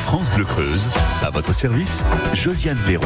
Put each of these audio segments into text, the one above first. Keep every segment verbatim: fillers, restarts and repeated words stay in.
France Bleu Creuse, à votre service, Josiane Perron.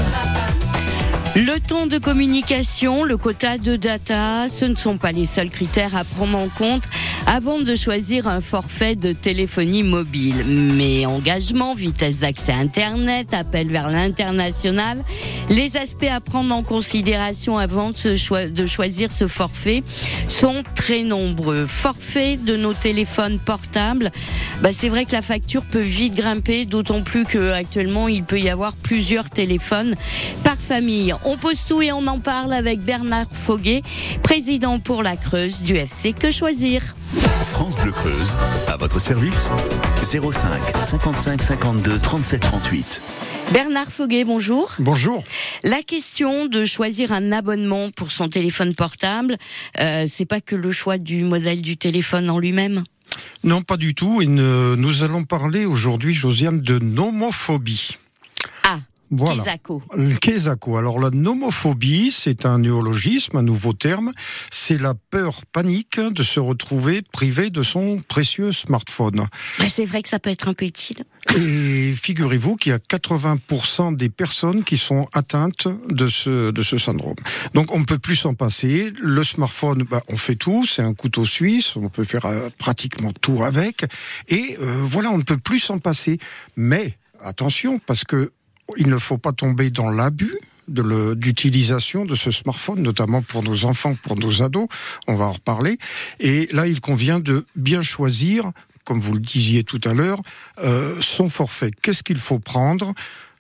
Le temps de communication, le quota de data, ce ne sont pas les seuls critères à prendre en compte avant de choisir un forfait de téléphonie mobile. Mais engagement, vitesse d'accès à Internet, appel vers l'international, les aspects à prendre en considération avant de, se cho- de choisir ce forfait sont très nombreux. Forfait de nos téléphones portables, bah c'est vrai que la facture peut vite grimper, d'autant plus qu'actuellement il peut y avoir plusieurs téléphones par famille. On pose tout et on en parle avec Bernard Foguet, président pour la Creuse du F C Que Choisir. France Bleu Creuse, à votre service, zéro cinq cinquante-cinq cinquante-deux trente-sept trente-huit. Bernard Foguet, bonjour. Bonjour. La question de choisir un abonnement pour son téléphone portable, euh, c'est pas que le choix du modèle du téléphone en lui-même? Non, pas du tout. Et ne- nous allons parler aujourd'hui, Josiane, de nomophobie. Ah, Voilà. Kézako. Le Kézako. Alors la nomophobie, c'est un néologisme, un nouveau terme. C'est la peur panique de se retrouver privé de son précieux smartphone. Bah, c'est vrai que ça peut être un peu utile. Et figurez-vous qu'il y a quatre-vingts pour cent des personnes qui sont atteintes de ce, de ce syndrome. Donc on ne peut plus s'en passer. Le smartphone, bah, on fait tout, c'est un couteau suisse, on peut faire euh, pratiquement tout avec. Et euh, voilà, on ne peut plus s'en passer. Mais attention, parce que il ne faut pas tomber dans l'abus de le, d'utilisation de ce smartphone, notamment pour nos enfants, pour nos ados. On va en reparler. Et là, il convient de bien choisir, comme vous le disiez tout à l'heure, euh, son forfait. Qu'est-ce qu'il faut prendre ?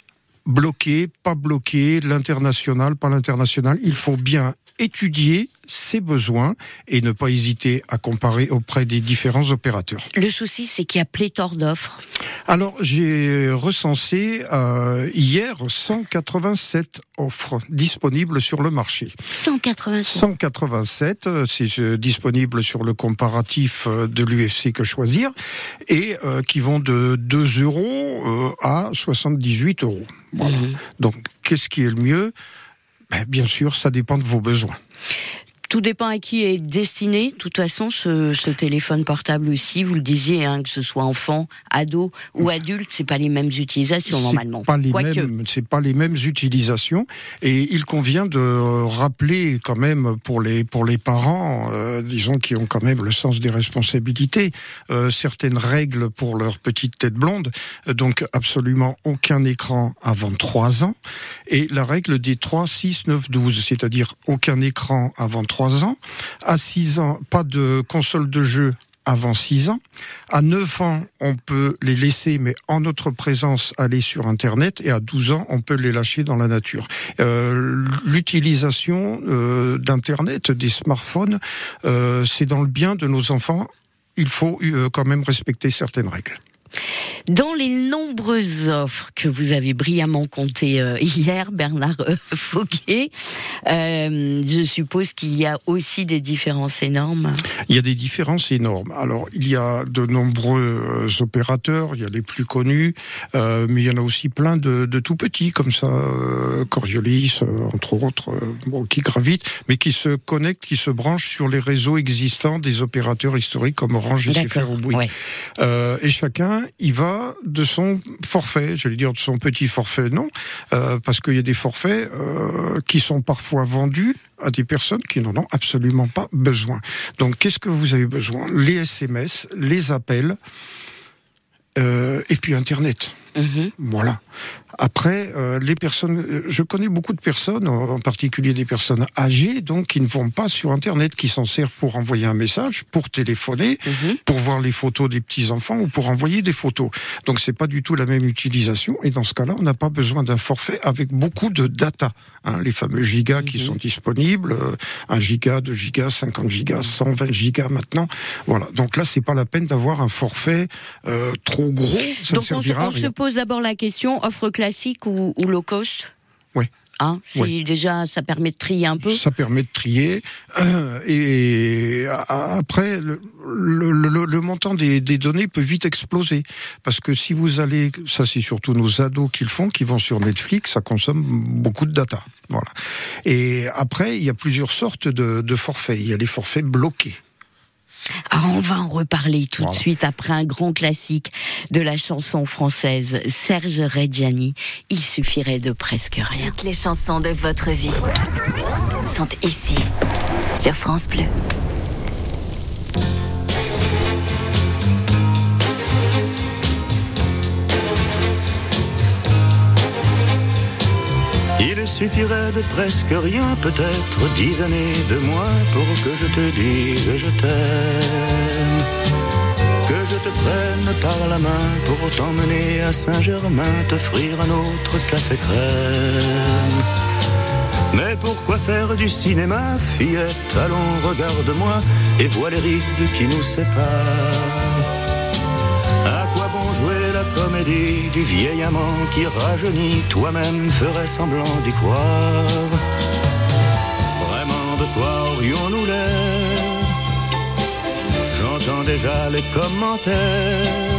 Bloquer, pas bloquer, l'international, pas l'international. Il faut bien étudier ses besoins et ne pas hésiter à comparer auprès des différents opérateurs. Le souci, c'est qu'il y a pléthore d'offres. Alors, j'ai recensé euh, hier cent quatre-vingt-sept offres disponibles sur le marché. cent quatre-vingt-sept. cent quatre-vingt-sept, euh, c'est euh, disponible sur le comparatif euh, de l'U F C Que Choisir, et euh, qui vont de deux euros euh, à soixante-dix-huit euros. Voilà. Mmh. Donc, qu'est-ce qui est le mieux ? Ben, bien sûr, ça dépend de vos besoins. Tout dépend à qui est destiné. De toute façon, ce, ce téléphone portable aussi, vous le disiez, hein, que ce soit enfant, ado ou adulte, c'est pas les mêmes utilisations normalement. C'est pas les Quoique. mêmes, c'est pas les mêmes utilisations. Et il convient de rappeler quand même pour les pour les parents, euh, disons qui ont quand même le sens des responsabilités, euh, certaines règles pour leur petite tête blonde. Donc absolument aucun écran avant trois ans. Et la règle des trois, six, neuf, douze, c'est-à-dire aucun écran avant trois ans. À six ans, pas de console de jeu avant six ans. À neuf ans, on peut les laisser, mais en notre présence, aller sur Internet. Et à douze ans, on peut les lâcher dans la nature. Euh, l'utilisation euh, d'Internet, des smartphones, euh, c'est dans le bien de nos enfants. Il faut euh, quand même respecter certaines règles. Dans les nombreuses offres que vous avez brillamment comptées euh, hier, Bernard euh, Foguet, euh, je suppose qu'il y a aussi des différences énormes. Il y a des différences énormes. Alors, il y a de nombreux euh, opérateurs, il y a les plus connus, euh, mais il y en a aussi plein de, de tout petits, comme ça, euh, Coriolis, euh, entre autres, euh, bon, qui gravitent, mais qui se connectent, qui se branchent sur les réseaux existants des opérateurs historiques comme Orange, G C F R ou Bouygues. Ouais. Euh, et chacun, il va de son forfait, j'allais dire de son petit forfait, non, euh, parce qu'il y a des forfaits euh, qui sont parfois vendus à des personnes qui n'en ont absolument pas besoin. Donc, qu'est-ce que vous avez besoin ? Les S M S, les appels, euh, et puis Internet. Mmh. Voilà. Après, euh, les personnes, je connais beaucoup de personnes, en particulier des personnes âgées, donc qui ne vont pas sur Internet, qui s'en servent pour envoyer un message, pour téléphoner, Mmh. pour voir les photos des petits enfants ou pour envoyer des photos. Donc c'est pas du tout la même utilisation. Et dans ce cas-là, on n'a pas besoin d'un forfait avec beaucoup de data, hein, les fameux gigas mmh. qui sont disponibles, euh, un giga, deux gigas, cinquante gigas, cent vingt gigas maintenant. Voilà. Donc là, c'est pas la peine d'avoir un forfait euh, trop gros. Ça Donc ne on, se, servira on à rien. se pose d'abord la question, offre classique ou, ou low cost ? Oui. Hein, c'est Oui. déjà, ça permet de trier un peu. Ça permet de trier. Euh, et a- après, le, le, le, le montant des, des données peut vite exploser. Parce que si vous allez, ça c'est surtout nos ados qui le font, qui vont sur Netflix, ça consomme beaucoup de data. Voilà. Et après, il y a plusieurs sortes de, de forfaits. Il y a les forfaits bloqués. Alors on va en reparler tout Voilà. de suite après un grand classique de la chanson française, Serge Reggiani. Il suffirait de presque rien. Toutes les chansons de votre vie sont ici, sur France Bleu. Il suffirait de presque rien, peut-être dix années de moins pour que je te dise je t'aime. Que je te prenne par la main pour t'emmener à Saint-Germain, t'offrir un autre café crème. Mais pourquoi faire du cinéma, fillette? Allons, regarde-moi et vois les rides qui nous séparent. À quoi bon jouer la comédie du vieil amant qui rajeunit? Toi-même ferais semblant d'y croire. Vraiment, de quoi aurions-nous l'air? J'entends déjà les commentaires.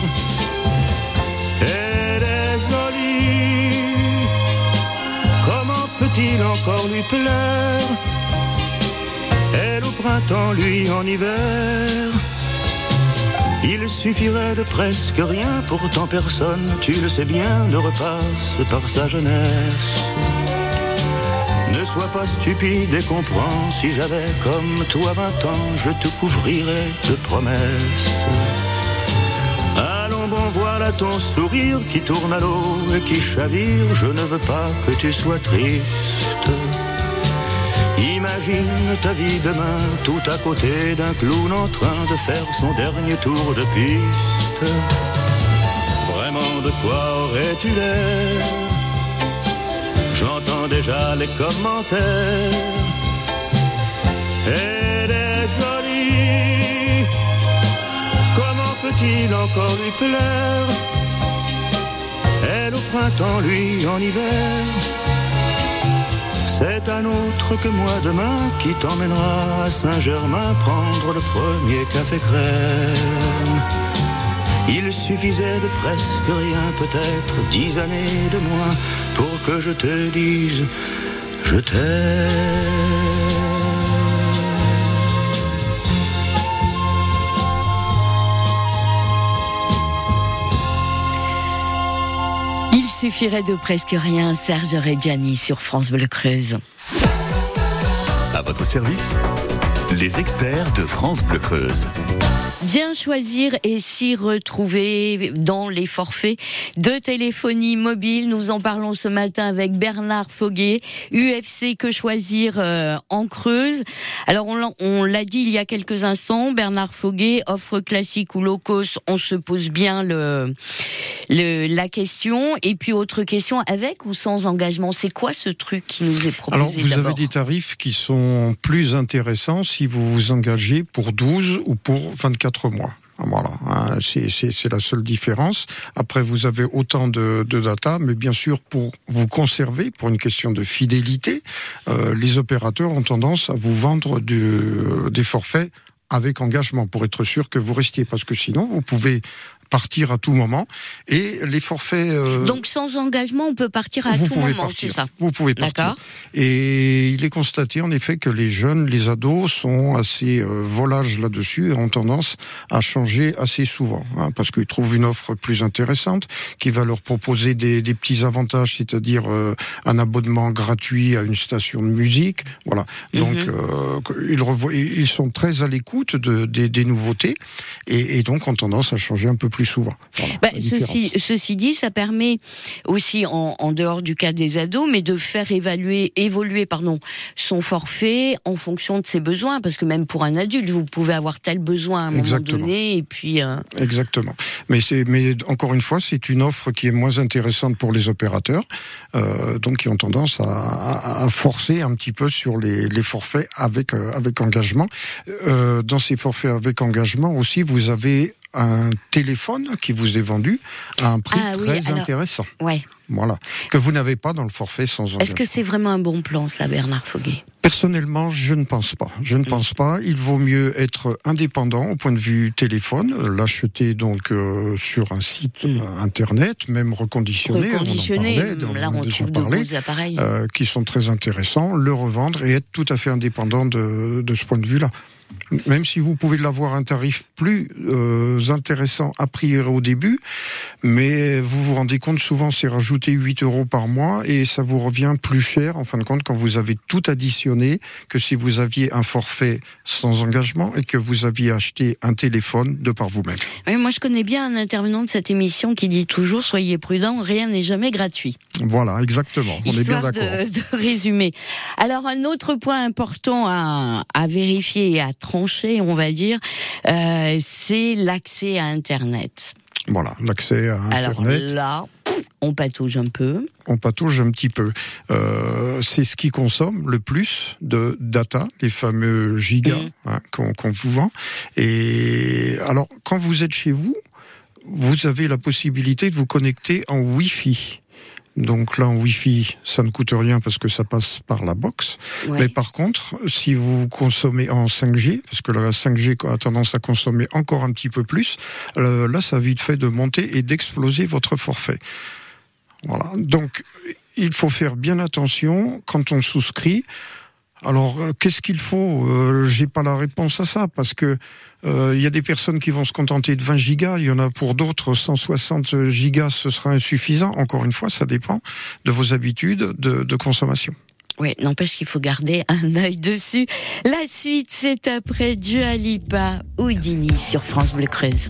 Elle est jolie, comment peut-il encore lui plaire? Elle au printemps, lui en hiver. Il suffirait de presque rien, pourtant personne, tu le sais bien, ne repasse par sa jeunesse. Ne sois pas stupide et comprends, si j'avais comme toi vingt ans, je te couvrirais de promesses. Allons bon, voilà ton sourire qui tourne à l'eau et qui chavire, je ne veux pas que tu sois triste. Imagine ta vie demain, tout à côté d'un clown en train de faire son dernier tour de piste. Vraiment, de quoi aurais-tu l'air? J'entends déjà les commentaires. Elle est jolie, comment peut-il encore lui plaire? Elle au printemps, lui en hiver. C'est un autre que moi demain qui t'emmènera à Saint-Germain prendre le premier café crème. Il suffisait de presque rien, peut-être dix années de moins, pour que je te dise je t'aime. Il suffirait de presque rien, Serge Reggiani sur France Bleu Creuse. À votre service, les experts de France Bleu Creuse. Bien choisir et s'y retrouver dans les forfaits de téléphonie mobile. Nous en parlons ce matin avec Bernard Foguet, U F C Que Choisir euh, en Creuse. Alors on l'a, on l'a dit il y a quelques instants, Bernard Foguet, offre classique ou low cost, on se pose bien le, le la question. Et puis autre question, avec ou sans engagement, c'est quoi ce truc qui nous est proposé? Alors, vous d'abord avez des tarifs qui sont plus intéressants si vous vous engagez pour douze ou pour vingt-quatre mois. Voilà, hein, c'est, c'est, c'est la seule différence. Après, vous avez autant de, de data, mais bien sûr, pour vous conserver, pour une question de fidélité, euh, les opérateurs ont tendance à vous vendre du, euh, des forfaits avec engagement, pour être sûr que vous restiez, parce que sinon, vous pouvez partir à tout moment. Et les forfaits... Euh, Donc sans engagement, on peut partir à vous tout pouvez moment, partir. c'est ça? Vous pouvez partir. D'accord. Et il est constaté en effet que les jeunes, les ados sont assez euh, volages là-dessus et ont tendance à changer assez souvent, hein, parce qu'ils trouvent une offre plus intéressante qui va leur proposer des, des petits avantages, c'est-à-dire euh, un abonnement gratuit à une station de musique. Voilà. Donc Mm-hmm. euh, ils, revoient, ils sont très à l'écoute de, des, des nouveautés et, et donc ont tendance à changer un peu plus souvent. Voilà, Bah, la ceci, différence. ceci dit, ça permet aussi, en, en dehors du cas des ados, mais de faire évaluer, évoluer pardon, son forfait en fonction de ses besoins, parce que même pour un adulte, vous pouvez avoir tel besoin à un Exactement. moment donné, et puis... Euh... Exactement. Mais, c'est, mais encore une fois, c'est une offre qui est moins intéressante pour les opérateurs, euh, donc qui ont tendance à, à, à forcer un petit peu sur les, les forfaits avec, euh, avec engagement. Euh, dans ces forfaits avec engagement aussi, vous avez un téléphone qui vous est vendu à un prix Ah oui, très alors- intéressant. Ouais. Voilà. Que vous n'avez pas dans le forfait sans engagement. Est-ce que c'est vraiment un bon plan, ça, Bernard Foguet? Personnellement, je ne pense pas. Je ne pense pas. Il vaut mieux être indépendant au point de vue téléphone, l'acheter donc euh, sur un site Mm. euh, internet, même reconditionné. Reconditionné, on en parlait, là en a on déjà trouve de parlé, beaux appareils. euh, qui sont très intéressants, le revendre et être tout à fait indépendant de, de ce point de vue-là. Même si vous pouvez l'avoir un tarif plus euh, intéressant a priori au début, mais vous vous rendez compte, souvent c'est rajouter huit euros par mois et ça vous revient plus cher en fin de compte quand vous avez tout additionné que si vous aviez un forfait sans engagement et que vous aviez acheté un téléphone de par vous-même. Oui, moi je connais bien un intervenant de cette émission qui dit toujours soyez prudents, rien n'est jamais gratuit. Voilà, exactement. On Histoire est bien d'accord. De, de résumer. Alors un autre point important à, à vérifier et à trancher, on va dire, euh, c'est l'accès à Internet. Voilà, l'accès à Internet. Alors là, on patauge un peu. On patauge un petit peu. Euh, c'est ce qui consomme le plus de data, les fameux gigas mmh. hein, qu'on, qu'on vous vend. Et alors, quand vous êtes chez vous, vous avez la possibilité de vous connecter en Wi-Fi. Donc là, en Wi-Fi, ça ne coûte rien parce que ça passe par la box. Ouais. Mais par contre, si vous consommez en cinq G, parce que la cinq G a tendance à consommer encore un petit peu plus, là, ça a vite fait de monter et d'exploser votre forfait. Voilà. Donc, il faut faire bien attention quand on souscrit. Alors, euh, qu'est-ce qu'il faut ? euh, J'ai pas la réponse à ça, parce que il euh, y a des personnes qui vont se contenter de vingt gigas, il y en a pour d'autres cent soixante gigas, ce sera insuffisant. Encore une fois, ça dépend de vos habitudes de, de consommation. Oui, n'empêche qu'il faut garder un œil dessus. La suite, c'est après Dua Lipa, Houdini sur France Bleu Creuse.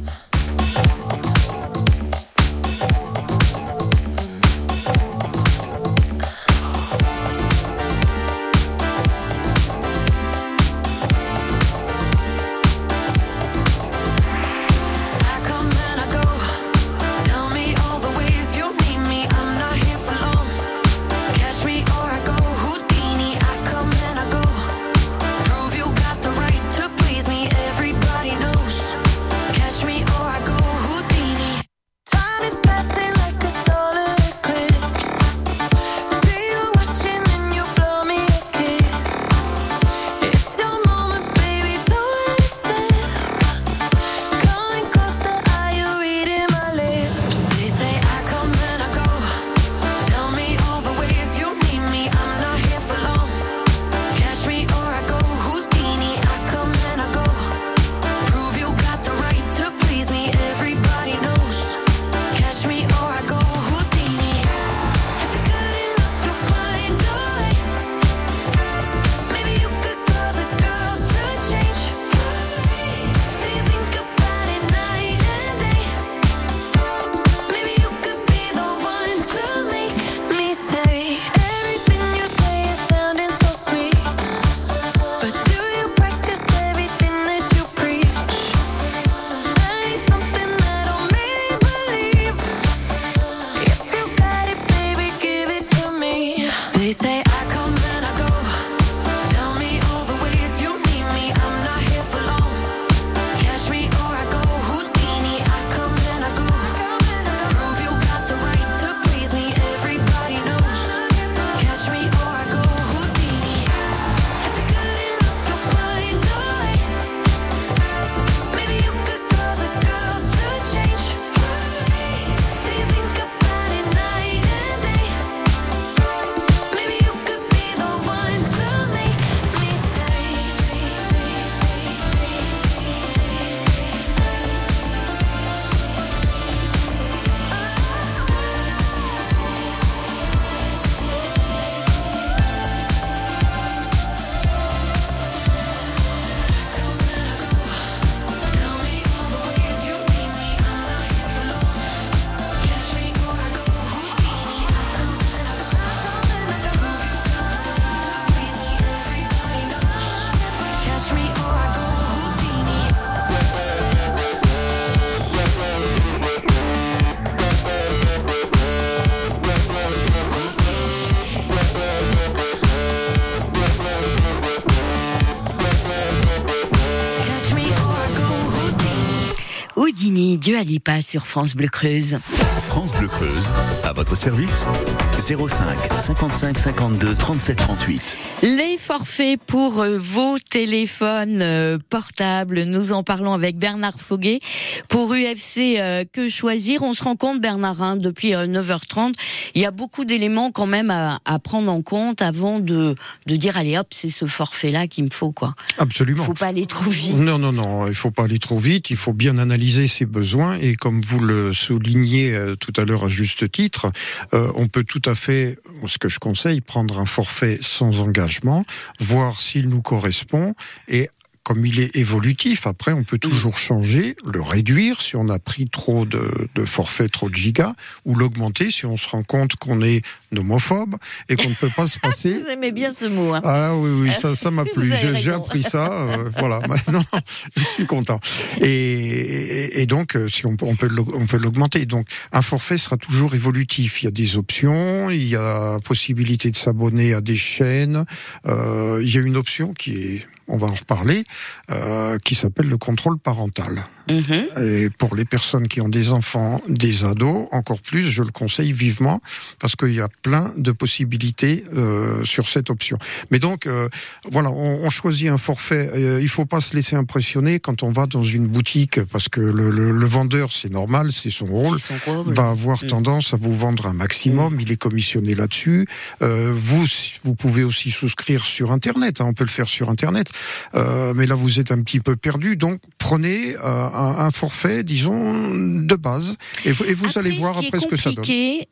Houdini, Dua Lipa sur France Bleu Creuse. France Bleu Creuse, à votre service, zéro cinq cinquante-cinq cinquante-deux trente-sept trente-huit. Les forfaits pour euh, vos téléphones euh, portables, nous en parlons avec Bernard Foguet pour U F C euh, Que Choisir. On se rend compte, Bernard, hein, depuis euh, neuf heures trente, il y a beaucoup d'éléments quand même à, à prendre en compte avant de, de dire allez hop, c'est ce forfait-là qu'il me faut, quoi. Absolument. Il faut pas aller trop vite. Non, non, non, il faut pas aller trop vite, il faut bien analyser ses besoins et comme vous le soulignez euh, tout à l'heure à juste titre, euh, on peut tout à fait, ce que je conseille, prendre un forfait sans engagement, voir s'il nous correspond et comme il est évolutif, après, on peut toujours changer, le réduire si on a pris trop de, de forfaits, trop de gigas, ou l'augmenter si on se rend compte qu'on est homophobe et qu'on ne peut pas se passer. Vous aimez bien ce mot, hein. Ah oui, oui, ça, ça m'a plu. J'ai, j'ai appris ça, euh, voilà. Maintenant, je suis content. Et, et, et donc, si on, on peut, on peut l'augmenter. Donc, un forfait sera toujours évolutif. Il y a des options, il y a possibilité de s'abonner à des chaînes. Euh, il y a une option qui est, on va en reparler, euh, qui s'appelle le contrôle parental. Mmh. Et pour les personnes qui ont des enfants, des ados, encore plus, je le conseille vivement, parce qu'il y a plein de possibilités euh, sur cette option. Mais donc, euh, voilà, on, on choisit un forfait. Euh, il faut pas se laisser impressionner quand on va dans une boutique, parce que le, le, le vendeur, c'est normal, c'est son rôle, c'est son rôle. Va avoir mmh. tendance à vous vendre un maximum. Mmh. Il est commissionné là-dessus. Euh, vous, vous pouvez aussi souscrire sur Internet. Hein, on peut le faire sur Internet. Euh, mais là, vous êtes un petit peu perdu. Donc, prenez euh, un, un forfait, disons, de base, et vous, et vous après, allez voir après ce que ça donne. Et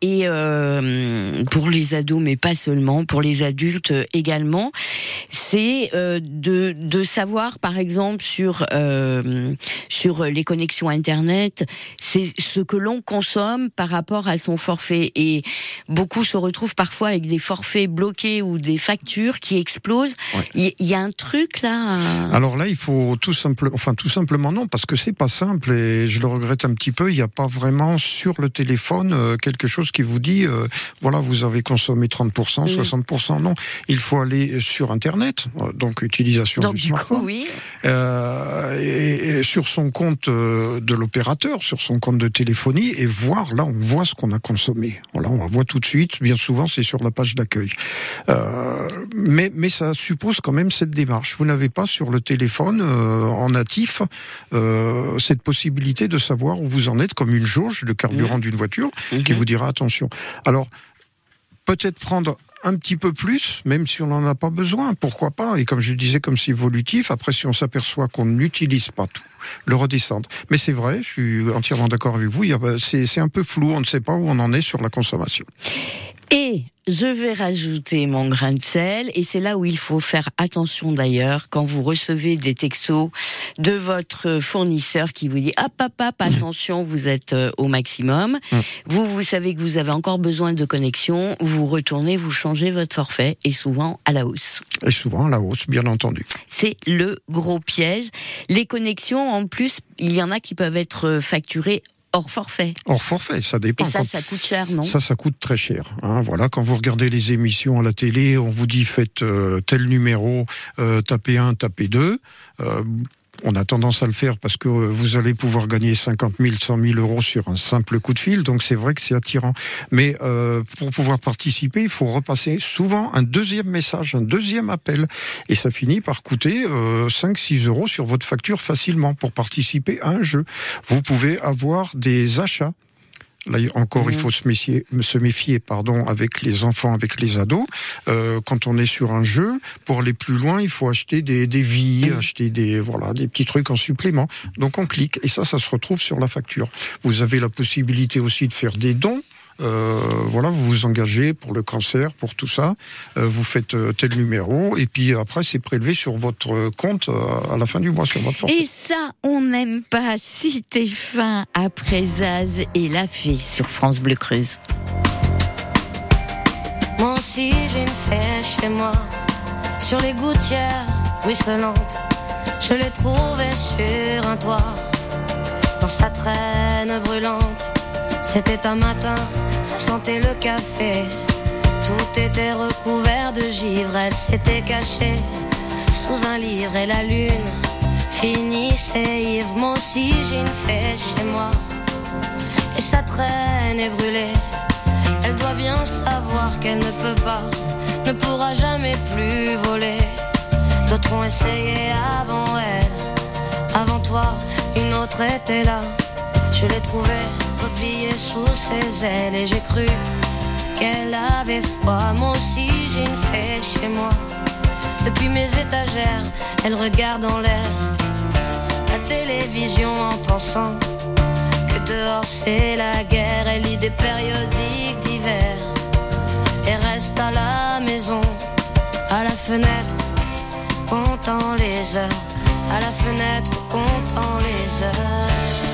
euh, pour les ados, mais pas seulement, pour les adultes également, c'est euh, de, de savoir, par exemple, sur euh, sur les connexions Internet, c'est ce que l'on consomme par rapport à son forfait. Et beaucoup se retrouvent parfois avec des forfaits bloqués ou des factures qui explosent. Il ouais. y, y a un truc là. Alors là, il faut tout simplement, enfin tout simplement non, parce que c'est pas simple et je le regrette un petit peu. Il n'y a pas vraiment sur le téléphone euh, quelque chose qui vous dit, euh, voilà, vous avez consommé trente pour cent, mmh. soixante pour cent. Non, il faut aller sur Internet, euh, donc utilisation donc, du, du smartphone. Coup, oui. Euh, et, et sur son compte euh, de l'opérateur, sur son compte de téléphonie, et voir, là, on voit ce qu'on a consommé. Voilà, on voit tout de suite. Bien souvent, c'est sur la page d'accueil. Euh, mais, mais ça suppose quand même cette démarche. Vous n'avez pas sur le téléphone euh, en natif euh, cette possibilité de savoir où vous en êtes, comme une jauge de carburant mmh. d'une voiture mmh. qui vous dira attention. Alors, peut-être prendre un petit peu plus, même si on n'en a pas besoin, pourquoi pas. Et comme je disais, comme c'est évolutif, après si on s'aperçoit qu'on n'utilise pas tout, le redescendre. Mais c'est vrai, je suis entièrement d'accord avec vous, il y a, c'est, c'est un peu flou, on ne sait pas où on en est sur la consommation. Et je vais rajouter mon grain de sel, et c'est là où il faut faire attention d'ailleurs, quand vous recevez des textos de votre fournisseur qui vous dit « Hop, hop, hop, attention, vous êtes au maximum. Mmh. » Vous, vous savez que vous avez encore besoin de connexion, vous retournez, vous changez votre forfait, et souvent à la hausse. Et souvent à la hausse, bien entendu. C'est le gros piège. Les connexions, en plus, il y en a qui peuvent être facturées hors forfait. Hors forfait, ça dépend. Et ça, quand... ça coûte cher, non ? Ça, ça coûte très cher. Hein, voilà, quand vous regardez les émissions à la télé, on vous dit faites euh, tel numéro, euh, tapez un, tapez deux. Euh, on a tendance à le faire parce que vous allez pouvoir gagner cinquante mille, cent mille euros sur un simple coup de fil, donc c'est vrai que c'est attirant. Mais euh, pour pouvoir participer, il faut repasser souvent un deuxième message, un deuxième appel, et ça finit par coûter euh, cinq six euros sur votre facture facilement pour participer à un jeu. Vous pouvez avoir des achats. Là encore, mmh. il faut se méfier, se méfier, pardon, avec les enfants, avec les ados. Euh, quand on est sur un jeu, pour aller plus loin, il faut acheter des, des vies, mmh. acheter des, voilà, des petits trucs en supplément. Donc on clique et ça, ça se retrouve sur la facture. Vous avez la possibilité aussi de faire des dons. Euh, voilà, vous vous engagez pour le cancer, pour tout ça, euh, vous faites euh, tel numéro, et puis après c'est prélevé sur votre compte euh, à la fin du mois, sur votre forfait. Et ça, on n'aime pas. Si t'es fin après Zaz et la fille sur France Bleu Creuse. Moi aussi j'ai une fée chez moi, sur les gouttières ruisselantes, je l'ai trouvée sur un toit, dans sa traîne brûlante. C'était un matin, ça sentait le café. Tout était recouvert de givre. Elle s'était cachée sous un livre et la lune finissait ivre. Moi aussi j'ai une fée chez moi, et ça traîne et brûlée. Elle doit bien savoir qu'elle ne peut pas, ne pourra jamais plus voler. D'autres ont essayé avant elle, avant toi, une autre était là. Je l'ai trouvée repliée sous ses ailes et j'ai cru qu'elle avait froid. Moi aussi j'ai une fée chez moi. Depuis mes étagères, elle regarde en l'air la télévision en pensant que dehors c'est la guerre. Elle lit des périodiques d'hiver et reste à la maison, à la fenêtre, comptant les heures, à la fenêtre, comptant les heures.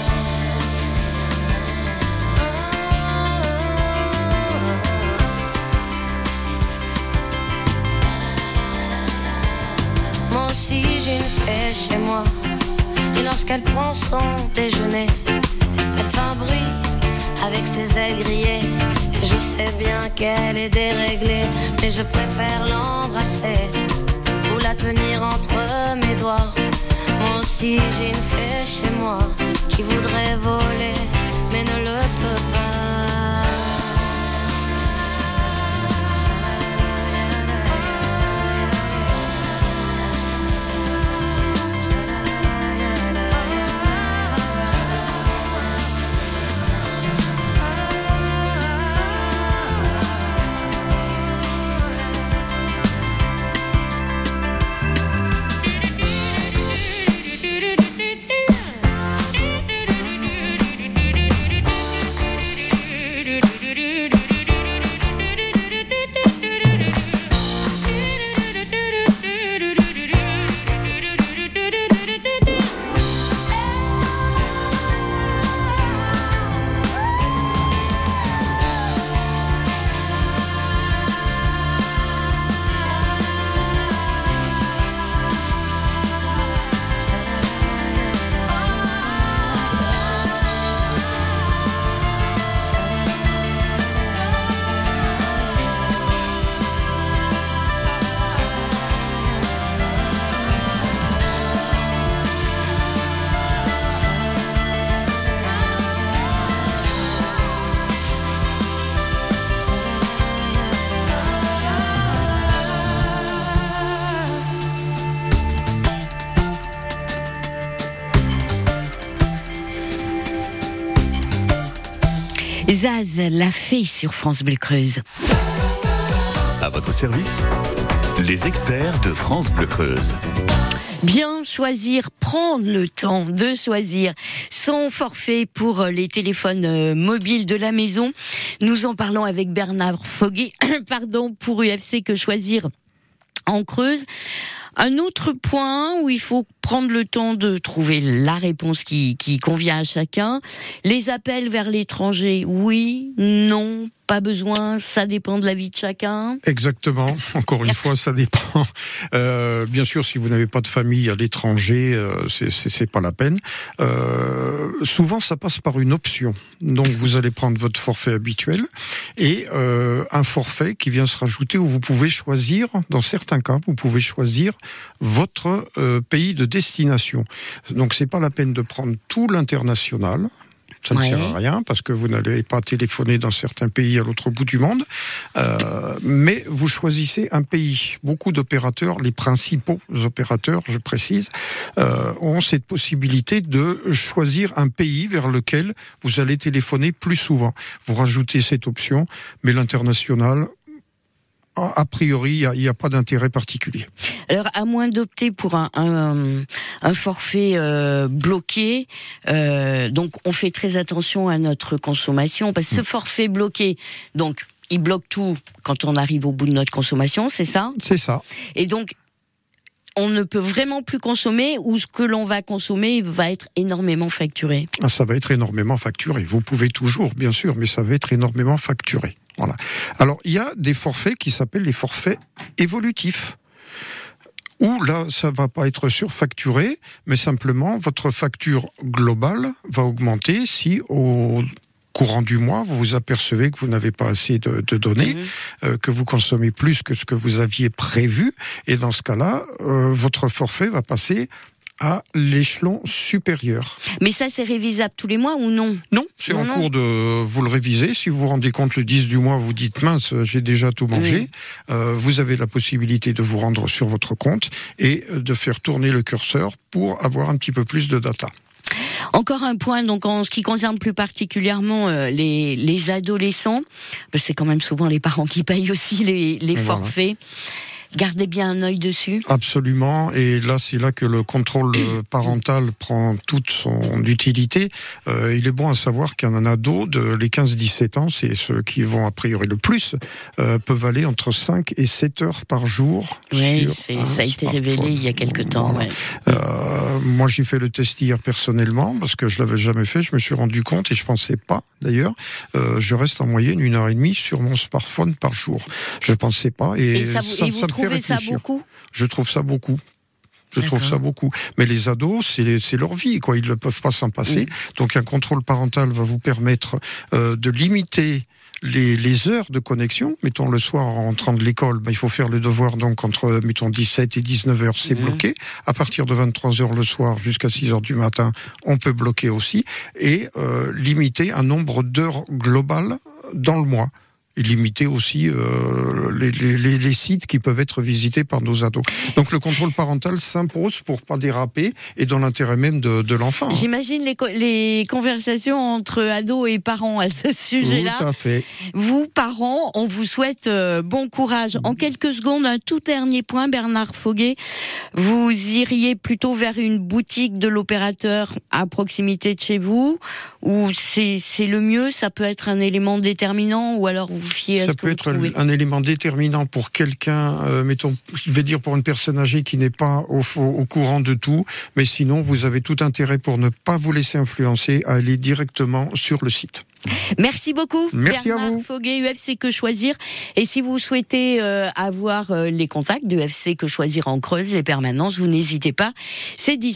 Moi aussi j'ai une fée chez moi, et lorsqu'elle prend son déjeuner, elle fait un bruit avec ses ailes grillées. Et je sais bien qu'elle est déréglée, mais je préfère l'embrasser ou la tenir entre mes doigts. Moi aussi j'ai une fée chez moi qui voudrait voler, mais ne le peut pas. Zaz l'a fait sur France Bleu Creuse. À votre service, les experts de France Bleu Creuse. Bien choisir, prendre le temps de choisir son forfait pour les téléphones mobiles de la maison. Nous en parlons avec Bernard Foguet, pardon, pour U F C Que Choisir en Creuse. Un autre point où il faut prendre le temps de trouver la réponse qui, qui convient à chacun. Les appels vers l'étranger, oui, non, pas besoin, ça dépend de la vie de chacun. Exactement, encore une fois, ça dépend. Euh, bien sûr, si vous n'avez pas de famille à l'étranger, euh, c'est, c'est, c'est pas la peine. Euh, souvent, ça passe par une option. Donc, vous allez prendre votre forfait habituel et euh, un forfait qui vient se rajouter où vous pouvez choisir, dans certains cas, vous pouvez choisir votre euh, pays de destination. Donc, c'est pas la peine de prendre tout l'international. Ça ne ouais. sert à rien parce que vous n'allez pas téléphoner dans certains pays à l'autre bout du monde. Euh, mais vous choisissez un pays. Beaucoup d'opérateurs, les principaux opérateurs, je précise, euh, ont cette possibilité de choisir un pays vers lequel vous allez téléphoner plus souvent. Vous rajoutez cette option, mais l'international, a priori, il n'y a, a pas d'intérêt particulier. Alors, à moins d'opter pour un, un, un forfait euh, bloqué, euh, donc on fait très attention à notre consommation, parce que ce forfait bloqué, donc il bloque tout quand on arrive au bout de notre consommation, c'est ça ? C'est ça. Et donc, on ne peut vraiment plus consommer, ou ce que l'on va consommer va être énormément facturé. Ah, ça va être énormément facturé. Vous pouvez toujours, bien sûr, mais ça va être énormément facturé. Voilà. Alors, il y a des forfaits qui s'appellent les forfaits évolutifs. Où là, ça va pas être surfacturé, mais simplement, votre facture globale va augmenter si au courant du mois, vous vous apercevez que vous n'avez pas assez de, de données, mmh. euh, que vous consommez plus que ce que vous aviez prévu, et dans ce cas-là, euh, votre forfait va passer à l'échelon supérieur. Mais ça, c'est révisable tous les mois ou non? Non, c'est non, en non. cours de... Vous le révisez. Si vous vous rendez compte le dix du mois, vous dites, mince, j'ai déjà tout mangé. Oui. Euh, vous avez la possibilité de vous rendre sur votre compte et de faire tourner le curseur pour avoir un petit peu plus de data. Encore un point, donc en ce qui concerne plus particulièrement euh, les, les adolescents, parce que c'est quand même souvent les parents qui payent aussi les, les voilà. forfaits. Gardez bien un œil dessus. Absolument, et là c'est là que le contrôle parental prend toute son utilité. Euh, il est bon à savoir qu'un ado de les quinze dix-sept ans, c'est ceux qui vont a priori le plus, euh, peuvent aller entre cinq et sept heures par jour. Oui, c'est, ça a été révélé il y a quelque temps. Voilà. Ouais. Euh, moi j'ai fait le test hier personnellement, parce que je l'avais jamais fait, je me suis rendu compte, et je pensais pas d'ailleurs, euh, je reste en moyenne une heure et demie sur mon smartphone par jour. Je pensais pas, et, et ça, vous, ça, et vous ça trouvez ça beaucoup? Je trouve ça beaucoup. Je D'accord. trouve ça beaucoup. Mais les ados, c'est, c'est leur vie, quoi. Ils ne peuvent pas s'en passer. Mmh. Donc un contrôle parental va vous permettre euh, de limiter les, les heures de connexion. Mettons le soir en rentrant de l'école, ben, il faut faire le devoir donc entre mettons dix-sept et dix-neuf heures, c'est mmh. bloqué. À partir de vingt-trois heures le soir jusqu'à six heures du matin, on peut bloquer aussi. Et euh, limiter un nombre d'heures globales dans le mois. Et limiter aussi euh, les, les, les sites qui peuvent être visités par nos ados. Donc le contrôle parental s'impose pour pas déraper et dans l'intérêt même de, de l'enfant. J'imagine les, les conversations entre ados et parents à ce sujet-là. Tout à fait. Vous, parents, on vous souhaite euh, bon courage. En quelques secondes, un tout dernier point, Bernard Foguet. Vous iriez plutôt vers une boutique de l'opérateur à proximité de chez vous, ou c'est, c'est le mieux, ça peut être un élément déterminant, ou alors vous fiez à ça ce peut que être vous trouvez. Un élément déterminant pour quelqu'un, euh, mettons, je vais dire pour une personne âgée qui n'est pas au, au courant de tout, mais sinon vous avez tout intérêt pour ne pas vous laisser influencer à aller directement sur le site. Merci beaucoup, Merci Bernard à vous. Foguet, U F C Que Choisir. Et si vous souhaitez euh, avoir euh, les contacts de U F C Que Choisir en Creuse, les permanences, vous n'hésitez pas. C'est